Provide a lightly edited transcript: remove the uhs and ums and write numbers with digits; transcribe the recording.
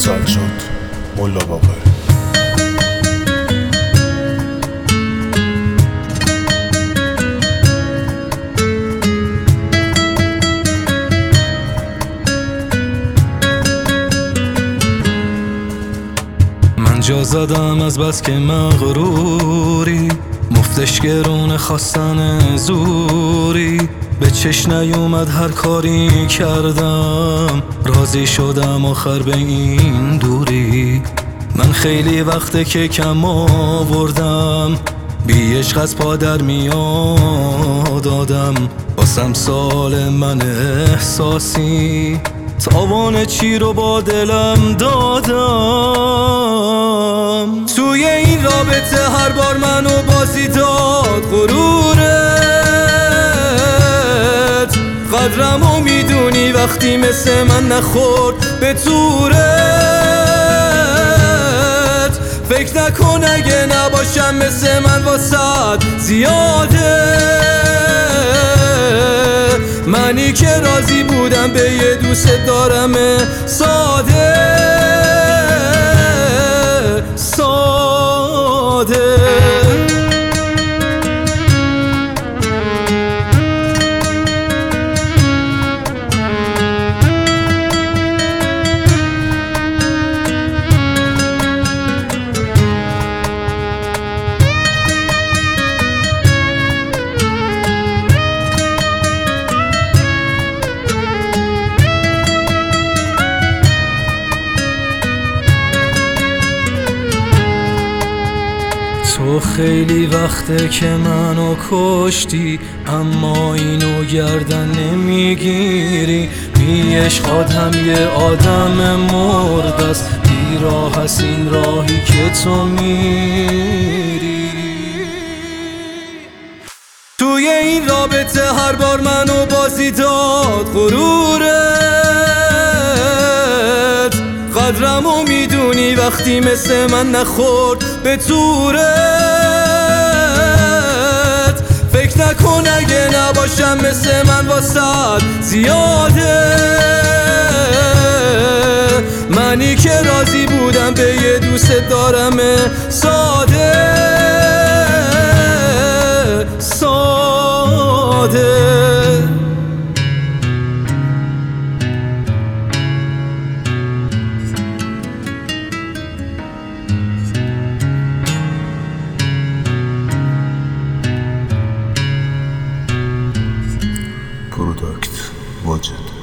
سجاد ملا باقر. من جا زدم از بس که مغروری، مفتش گرون خواستن زوری. به چش نیومد هر کاری کردم، راضی شدم آخر به این دوری. من خیلی وقته که کم آوردم، بی عشق از پادر میاد آدم. واسم سال من احساسی، تاوان چی رو با دلم دادم. توی این رابطه هر بار منو بازی داد غرورت. قدرمو میدونی وقتی مثل من نخورد به تورت. فکر نکن اگه نباشم مثل من واسد زیاده. منی که راضی بودم به یه دوست دارم ساده ساده. تو خیلی وقته که منو کشتی، اما اینو گردن نمیگیری. بی عشق آدم یه آدم مرده است، بیراه هست این راهی که تو میری. توی این رابطه هر بار منو بازی داد غرورت. قدرمو میدونی وقتی مثل من نخورد به تورت. فکر نکن اگه نباشم مثل من واسد زیاده. منی که راضی بودم به یه دوست دارم ساده ساده. پروداکت واجد.